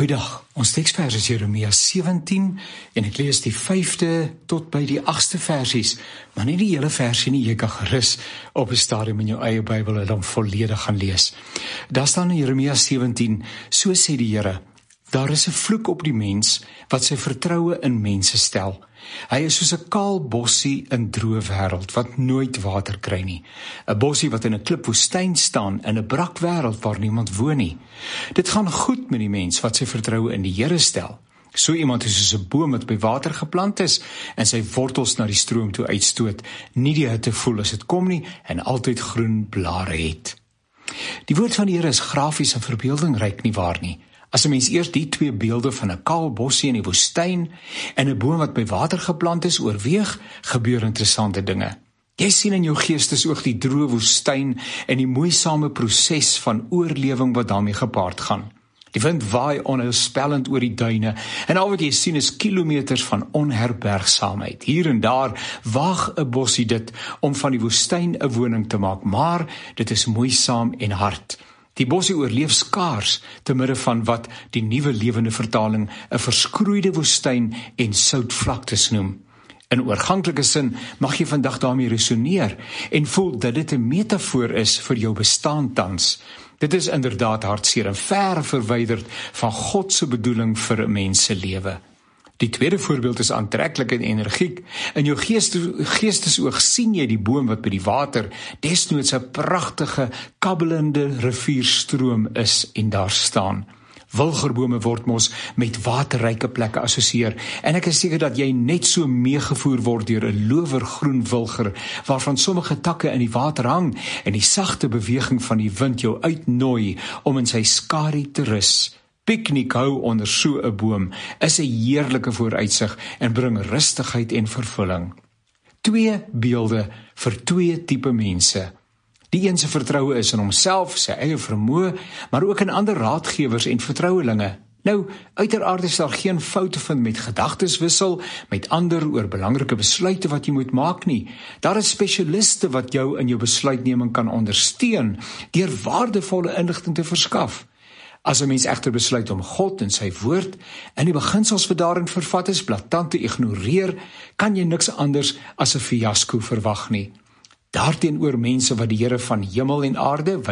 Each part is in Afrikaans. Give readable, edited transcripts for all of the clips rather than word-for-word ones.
Goeiedag, ons teksvers is Jeremia 17 en ek lees die 5de tot by die 8ste versies, maar nie die hele versie nie, jy kan gerus op 'n stadium in jou eie Bybel en dan volledig gaan lees. Daar staan in Jeremia 17, so sê die Here, daar is 'n vloek op die mens wat sy vertroue in mense stel. Hy is soos 'n kaal bossie in droë wêreld wat nooit water kry nie. 'n Bossie wat in 'n klipwoestyn staan in 'n brak wêreld waar niemand woon nie. Dit gaan goed met die mens wat sy vertroue in die Here stel. So iemand is soos 'n boom wat by water geplant is en sy wortels na die stroom toe uitstoot, nie die hitte voel as dit kom nie en altyd groen blare het. Die woord van die Here is grafies en verbeeldingryk nie waar nie. As 'n mens eers die twee beelde van 'n kaal bossie in die woestyn en 'n boom wat by water geplant is oorweeg, gebeur interessante dinge. Jy sien in jou geestesoog die droë woestyn en die moeisame proses van oorlewing wat daarmee gepaard gaan. Die wind waai onheilspellend oor die duine en al wat jy sien is kilometers van onherbergsaamheid. Hier en daar waag 'n bossie dit om van die woestyn 'n woning te maak, maar dit is moeisaam en hard. Die bossie oorleef skaars te midde van wat die Nuwe Lewende Vertaling 'n verskroeide woestyn en soutvlaktes noem. In oorganklike sin mag jy vandag daarmee resoneer en voel dat dit 'n metafoor is vir jou bestaan tans. Dit is inderdaad hartseer en ver verwyderd van God se bedoeling vir 'n mens se lewe. Die tweede voorbeeld is aantreklik en energiek. In jou geestesoog sien jy die boom wat by die water desnoods 'n pragtige, kabbelende rivierstroom is en daar staan. Wilgerbome word mos met waterryke plekke assosieer en ek is seker dat jy net so meegevoer word deur 'n lowergroen wilger waarvan sommige takke in die water hang en die sagte beweging van die wind jou uitnooi om in sy skadu te rus. Piknik hou onder so 'n boom is 'n heerlike vooruitsig en bring rustigheid en vervulling. Twee beelde vir twee tipe mense. Die een se vertroue is in homself, sy eie vermoë, maar ook in ander raadgewers en vertrouelinge. Nou, uiteraard is daar geen fout te vind met gedachteswissel, met ander oor belangrike besluite wat jy moet maak nie. Daar is spesialiste wat jou in jou besluitneming kan ondersteun, deur waardevolle inligting te verskaf. As 'n mens egter besluit om God en sy woord en die beginsels wat daarin vervat is blaatant te ignoreer, kan jy niks anders as 'n fiasco verwag nie. Daarteenoor mense wat die Here van hemel en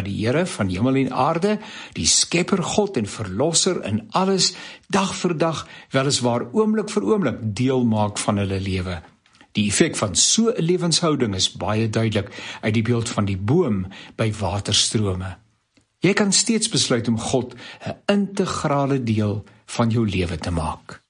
aarde, die Skepper God en Verlosser in alles, dag vir dag, weliswaar oomblik vir oomblik, deel maak van hulle lewe. Die effek van so 'n lewenshouding is baie duidelik uit die beeld van die boom by waterstrome. Jy kan steeds besluit om God 'n integrale deel van jou lewe te maak.